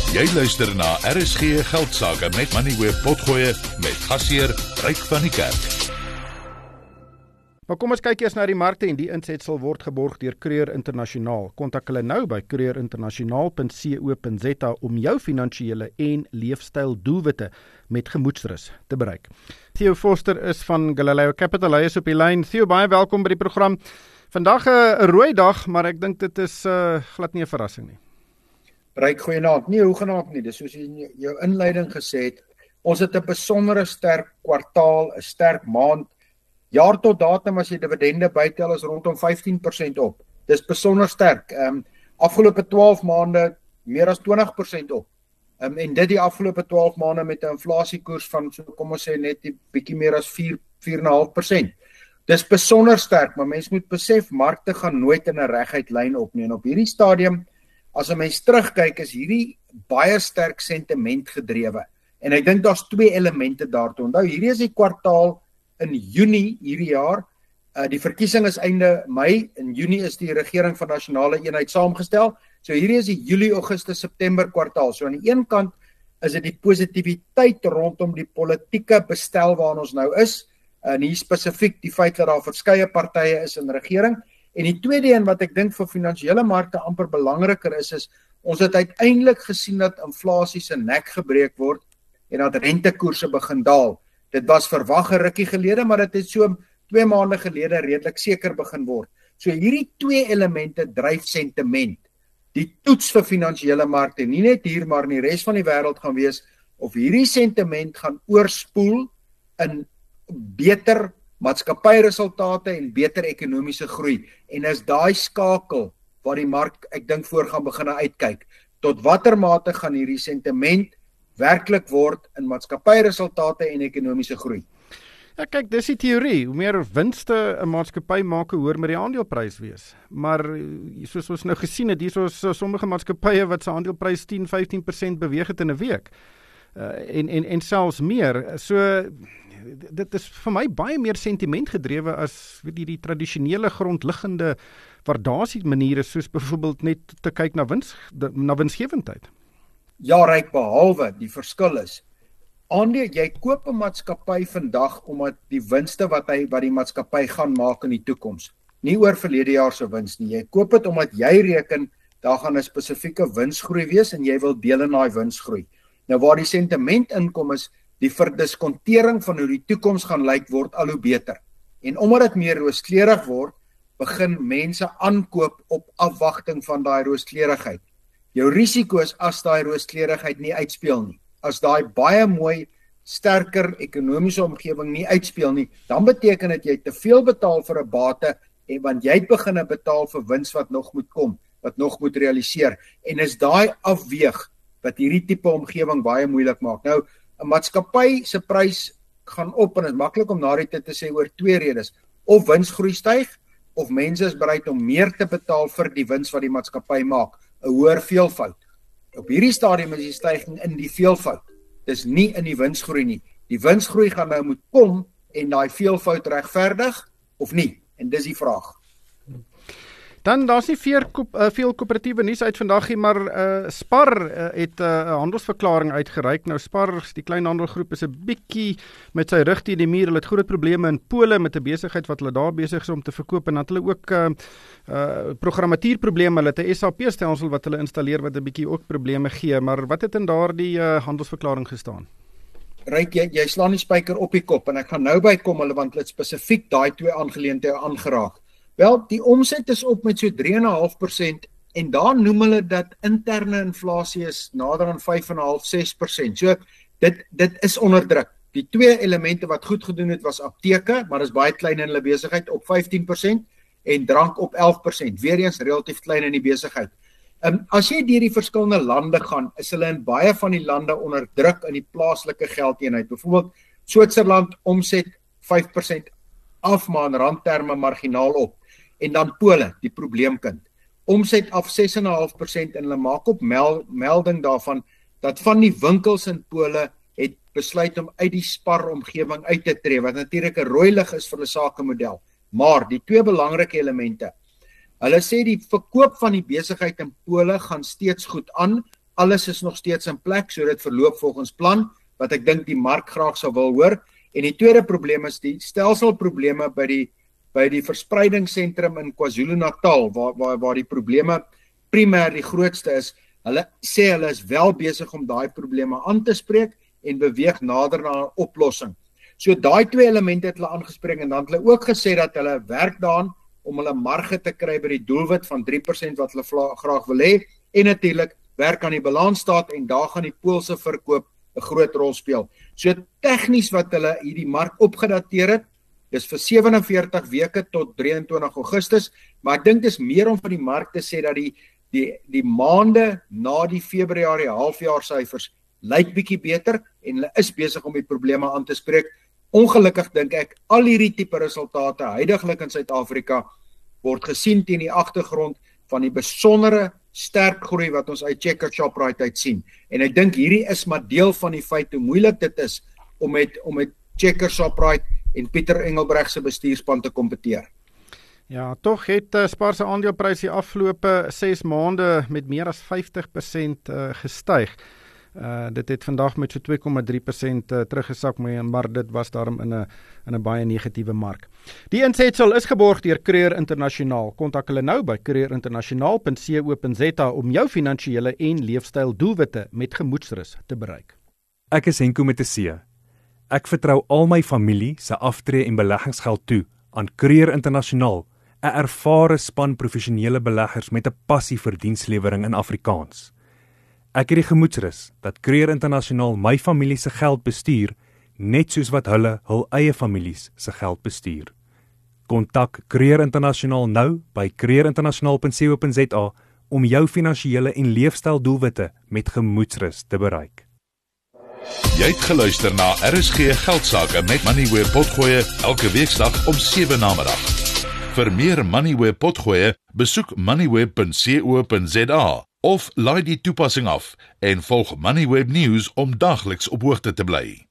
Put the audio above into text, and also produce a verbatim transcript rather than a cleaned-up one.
Jy luister na R S G Geldsaake met Money Web Potgoe met gasheer Ryk van die Kerk. Maar kom ons kyk eers na die markte en die insetsel word geborg deur Creer Internasionaal. Kontak hulle nou by creer internasionaal punt co punt za om jou finansiële en leefstyl doelwitte met gemoedsrus te bereik. Theo Forster is van Galileo Capital, hy is op die lyn. Theo, baie welkom by die program. Vandag 'n rooi dag, maar ek dink dit is uh, glad nie 'n verrassing nie. Ryk, goeienaand. Nee, hoegenaamd nie. Dis soos jy in jou inleiding gesê het, ons het 'n besondere sterk kwartaal, 'n sterk maand. Jaar tot datum as jy dividende bytel is rondom vyftien persent op. Dis besonder sterk. Ehm um, afgelope twaalf maande meer as twintig persent op. Ehm um, en dit die afgelope twaalf maande met 'n inflasiekoers van so kom ons sê net 'n bietjie meer as vier, vier komma vyf persent. Dis besonder sterk, maar mens moet besef markte gaan nooit in 'n reguit lyn op nie. En op hierdie stadium, as 'n mens terugkyk, is hierdie baie sterk sentiment gedrewe. En ek dink daar's twee elemente daartoe. Onthou, hierdie is die kwartaal in Junie hierdie jaar. Uh, die verkiesing is einde Mei. In Junie is die regering van nasionale eenheid saamgestel. So hierdie is die Julie, Augustus, September kwartaal. So aan die een kant is dit die positiwiteit rondom die politieke bestel waarin ons nou is. En hier spesifiek die feit dat daar verskeie partye is in regering. En die tweede een wat ek dink vir finansiële markte amper belangriker is, is ons het uiteindelik gesien dat inflasie se nek gebreek word en dat rentekoerse begin daal. Dit was verwag 'n rukkie gelede, maar dit het so twee maande gelede redelik seker begin word. So hierdie twee elemente dryf sentiment. Die toets vir finansiële markte, nie net hier maar in die res van die wêreld gaan wees of hierdie sentiment gaan oorspoel in beter maatskappyresultate en beter ekonomiese groei. En is daai skakel waar die mark, ek dink, voor gaan begin uitkyk. Tot watter mate gaan hierdie sentiment werklik word in maatskappyresultate en ekonomiese groei? Ja, kyk, dis die teorie. Hoe meer winste 'n maatskappy maak, hoe hoër moet die aandeleprys wees. Maar soos ons nou gesien het, hier is sommige maatskappye wat se aandeleprys tien, vyftien persent beweeg het in 'n week. Uh, en en en selfs meer. So dit is vir my baie meer sentiment gedrewe as weet jy, die tradisionele grondliggende waardasie maniere, soos byvoorbeeld net te kyk na wins na winsgewendheid. Ja, Ryk, behalwe die verskil is, aandeel, jy koop 'n maatskappy vandag omdat die winste wat hy wat die maatskappy gaan maak in die toekoms, nie oor verlede jaar se wins nie. Jy koop dit omdat jy reken daar gaan 'n spesifieke winsgroei wees en jy wil deel in daai winsgroei. Nou waar die sentiment inkom is die verdiskontering van hoe die toekoms gaan lyk word al hoe beter. En omdat dit meer rooskleurig word, begin mense aankoop op afwagting van daai rooskleurigheid. Jou risiko is as daai rooskleurigheid nie uitspeel nie. As daai baie mooi, sterker ekonomiese omgewing nie uitspeel nie, dan beteken dit jy te veel betaal vir 'n bate en want jy begin betaal vir wins wat nog moet kom, wat nog moet realiseer. En is daai afweeg wat hierdie tipe omgewing baie moeilik maak. Nou, 'n maatskappy se prys gaan op en dit is maklik om na die tyd te sê oor twee redes. Of winsgroei styg, of mense is bereid om meer te betaal vir die wins wat die maatskappy maak. 'n Hoër veelvoud. Op hierdie stadium is die styging in die veelvoud. Dis nie in die winsgroei nie. Die winsgroei gaan nou moet kom en daai veelvoud regverdig of nie. En dis die vraag. Dan daar's nie veel, uh, veel koöperatiewe nuus uit vandag nie, maar uh, Spar uh, het 'n uh, handelsverklaring uitgereik. Nou Spar, die kleinhandelgroep, is 'n bietjie met sy rug teen die muur. Hulle het groot probleme in Pole met 'n besigheid wat hulle daar besig is om te verkoop en dan het hulle ook uh, uh, programmatuurprobleme. Hulle het 'n S A P-stelsel wat hulle installeer wat 'n bietjie ook probleme gee. Maar wat het in daardie uh, handelsverklaring gestaan? Ryk, jy, jy slaan die spyker op die kop en ek gaan nou bykom hulle want hulle het spesifiek daai twee aangeleenthede aangeraak. Wel, die omset is op met so drie komma vyf persent en daar noem hulle dat interne inflasie is nader aan vyf komma vyf, ses persent. So dit dit is onder druk. Die twee elemente wat goed gedoen het was apteke, maar is baie klein in hulle besigheid op vyftien persent en drank op elf persent. Weereens relatief klein in die besigheid. Um, as jy deur die verskillende lande gaan, is hulle in baie van die lande onder druk in die plaaslike geldeenheid. Byvoorbeeld Switserland omset vyf persent af, maar in randterme marginaal op. En dan Pole, die probleemkind. Omset af ses komma vyf persent en hulle maak op mel, melding daarvan dat van die winkels in Pole het besluit om uit die Spar omgewing uit te tree, wat natuurlik 'n rooi lig is vir 'n sakemodel. Maar die twee belangrike elemente. Hulle sê die verkoop van die besigheid in Pole gaan steeds goed aan, alles is nog steeds in plek, so dit verloop volgens plan, wat ek dink die mark graag sal wil hoor. En die tweede probleem is die stelselprobleme by die by die verspreidingssentrum in KwaZulu-Natal, waar, waar, waar die probleme primêr die grootste is. Hulle sê hulle is wel besig om daai probleme aan te spreek en beweeg nader na 'n oplossing. So daai twee elemente het hulle aangespreek en dan het hulle ook gesê dat hulle werk daaraan om hulle marge te kry by die doelwit van drie persent wat hulle graag wil hê, en natuurlik werk aan die balansstaat en daar gaan die Poolse verkoop 'n groot rol speel. So tegnies wat hulle hierdie mark opgedateer het, dis vir sewe en veertig weke tot drie en twintig Augustus, maar ek dink dis meer om van die mark te sê dat die die die maande na die Februarie halfjaarsyfers lyk bietjie beter en hulle is besig om die probleme aan te spreek. Ongelukkig dink ek al hierdie tipe resultate huidiglik in Suid-Afrika word gesien teen die agtergrond van die besondere sterk groei wat ons uit Checkers Shoprite uit sien. En ek dink hierdie is maar deel van die feit hoe moeilik dit is om met om met Checkers Shoprite en Pieter Engelbreg se bestuurspan te kompeteer. Ja, tog het uh, Spar se aandeleprys die afgelope ses maande met meer as vyftig persent uh, gestyg. Uh, dit het vandag met so twee komma drie persent uh, teruggesak, maar dit was daarom in 'n in 'n baie negatiewe mark. Die insetsel is geborg deur Creer Internasionaal. Kontak hulle nou by creer internasionaal punt co punt za om jou finansiële en leefstyl doelwitte met gemoedsrus te bereik. Ek is Henko met 'n C. Ek vertrou al my familie se aftree en beleggingsgeld toe aan Creer Internasionaal, 'n ervare span professionele beleggers met 'n passie vir dienslewering in Afrikaans. Ek het die gemoedsrus dat Creer Internasionaal my familie se geld bestuur, net soos wat hulle hul eie families se geld bestuur. Kontak Creer Internasionaal nou by creer internasionaal punt co punt za om jou finansiële en leefstyl doelwitte met gemoedsrus te bereik. Jy het geluister na R S G Geldsaake met Moneyweb Potgoe elke weeksdag om sewe namiddag. Vir meer Moneyweb Potgoe, besoek moneyweb punt co punt za of laai die toepassing af en volg Moneyweb News om dagliks op hoogte te bly.